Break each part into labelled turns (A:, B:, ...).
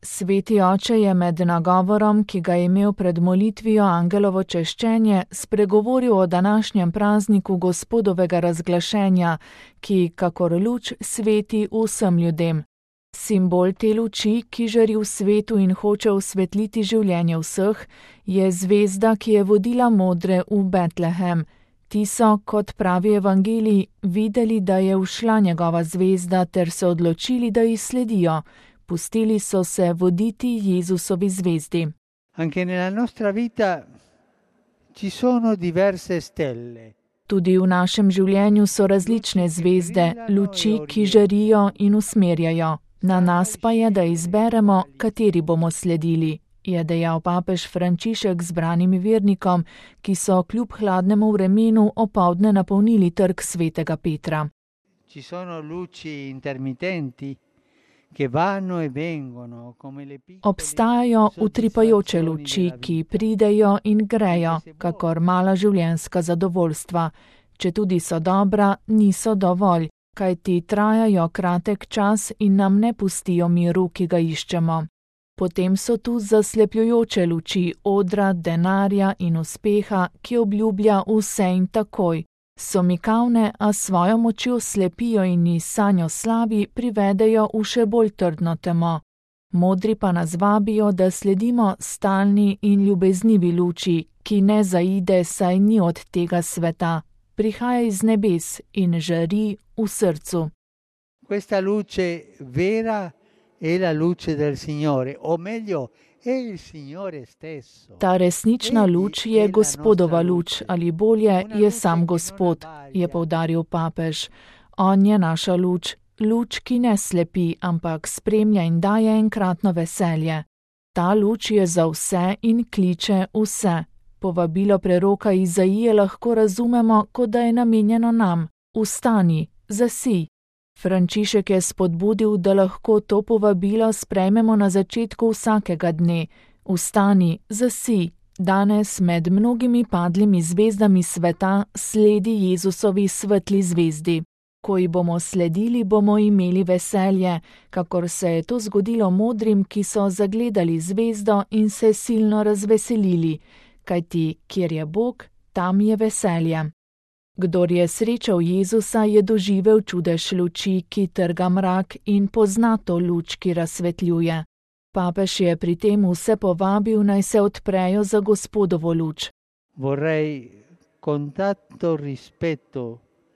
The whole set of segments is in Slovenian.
A: Sveti oče je med nagovorom, ki ga je imel pred molitvijo angelovo češčenje, spregovoril o današnjem prazniku Gospodovega razglašenja, ki, kakor luč, sveti vsem ljudem. Simbol te luči, ki žari v svetu in hoče osvetliti življenje vseh, je zvezda, ki je vodila modre v Betlehem. Ti so, kot pravi evangelij, videli, da je ušla njegova zvezda, ter se odločili, da ji sledijo. Pustili so se voditi Jezusovi zvezdi.
B: Anche nella nostra vita ci sono diverse stelle.
A: Tudi v našem življenju so različne zvezde, luči, ki žarijo in usmerjajo. Na nas pa je, da izberemo, kateri bomo sledili, je dejal papež Frančišek zbranim vernikom, ki so kljub hladnemu vremenu opoldne napolnili trg svetega Petra.
B: Ci sono luci intermittenti. Che vanno e vengono, come le piccole...
A: Obstajajo utripajoče luči, ki pridejo in grejo, kakor mala življenjska zadovoljstva. Četudi so dobra, niso dovolj, kajti trajajo kratek čas in nam ne pustijo miru, ki ga iščemo. Potem so tu zaslepljujoče luči odra, denarja in uspeha, ki obljublja vse in takoj. So mikavne, a svojo močjo slepijo in iz sanjo slabi privedejo v še bolj trdno temo. Modri pa nas vabijo, da sledimo stalni in ljubeznivi luči, ki ne zaide, saj ni od tega sveta. Prihaja iz nebes in žari v srcu.
B: Questa luce vera è la luce del Signore, o meglio, è il Signore stesso.
A: Ta resnična luč je Gospodova luč, ali bolje je sam Gospod, je poudaril papež. On je naša luč, luč, ki ne slepi, ampak spremlja in daje enkratno veselje. Ta luč je za vse in kliče vse. Povabilo preroka Izaije lahko razumemo, kot da je namenjeno nam. Vstani, zasij. Frančišek je spodbudil, da lahko to povabilo sprejmemo na začetku vsakega dne. Vstani, zasij. Danes med mnogimi padlimi zvezdami sveta sledi Jezusovi svetli zvezdi. Ko ji bomo sledili, bomo imeli veselje, kakor se je to zgodilo modrim, ki so zagledali zvezdo in se silno razveselili, kajti kjer je Bog, tam je veselje. Kdor je srečal Jezusa, je doživel čudež luči, ki trga mrak in pozna to luč, ki razsvetljuje. Papež je pri tem vse povabil, naj se odprejo za Gospodovo luč.
B: Vorrei con tanto rispetto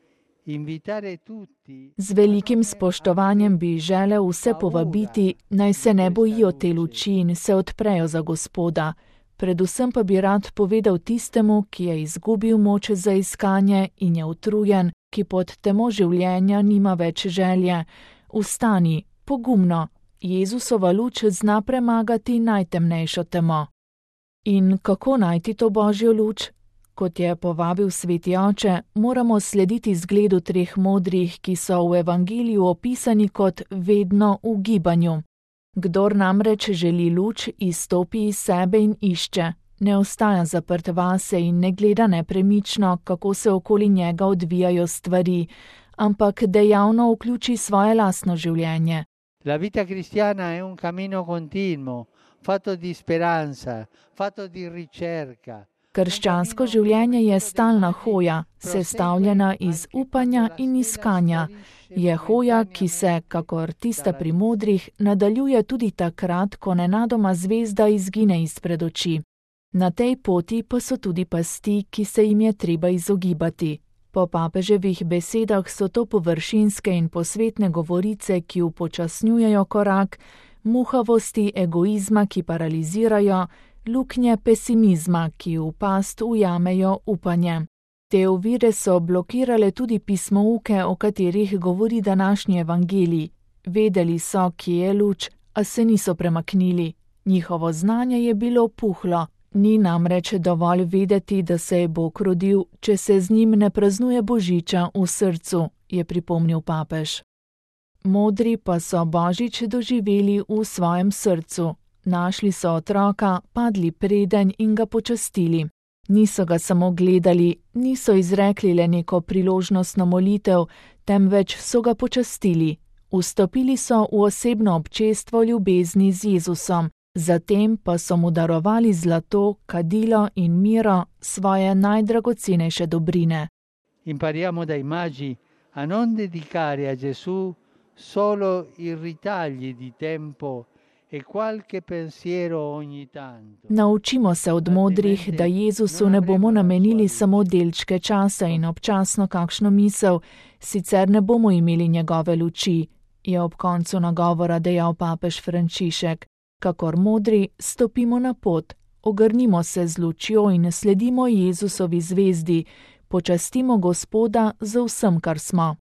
B: invitare tutti.
A: Z velikim spoštovanjem bi želel vse povabiti, naj se ne bojijo te luči in se odprejo za Gospoda. Predvsem pa bi rad povedal tistemu, ki je izgubil moč za iskanje in je utrujen, ki pod temo življenja nima več želje. Vstani, pogumno, Jezusova luč zna premagati najtemnejšo temo. In kako najti to Božjo luč? Kot je povabil Sveti oče, moramo slediti zgledu treh modrih, ki so v evangeliju opisani kot vedno v gibanju. Kdor namreč želi luč, izstopi iz sebe in išče, ne ostaja zaprt vase in ne gleda nepremično, kako se okoli njega odvijajo stvari, ampak dejavno vključi svoje lastno življenje.
B: La vita cristiana è un cammino continuo, fatto di speranza, fatto di ricerca.
A: Krščansko življenje je stalna hoja, sestavljena iz upanja in iskanja. Je hoja, ki se, kakor tista pri modrih, nadaljuje tudi takrat, ko nenadoma zvezda izgine izpred oči. Na tej poti pa so tudi pasti, ki se jim je treba izogibati. Po papeževih besedah so to površinske in posvetne govorice, ki upočasnjujejo korak, muhavosti egoizma, ki paralizirajo, luknje pesimizma, ki v past ujamejo upanje. Te ovire so blokirale tudi pismouke, o katerih govori današnji evangelij. Vedeli so, kje je luč, a se niso premaknili. Njihovo znanje je bilo puhlo. Ni namreč dovolj vedeti, da se je Bog rodil, če se z njim ne praznuje božiča v srcu, je pripomnil papež. Modri pa so božič doživeli v svojem srcu. Našli so otroka, padli predenj in ga počastili. Niso ga samo gledali, niso izrekli le neko priložnostno molitev, temveč so ga počastili. Vstopili so v osebno občestvo ljubezni z Jezusom, zatem pa so mu darovali zlato, kadilo in miro, svoje najdragocenejše dobrine.
B: Impariamo dai magi a non dedicare a Gesù solo i ritagli di tempo e qualche pensiero ogni tanto.
A: Naučimo se od modrih, da Jezusu ne bomo namenili samo delčke časa in občasno kakšno misel, sicer ne bomo imeli njegove luči, je ob koncu nagovora dejal papež Frančišek. Kakor modri, stopimo na pot, ogrnimo se z lučjo in sledimo Jezusovi zvezdi, počastimo Gospoda z vsem, kar smo.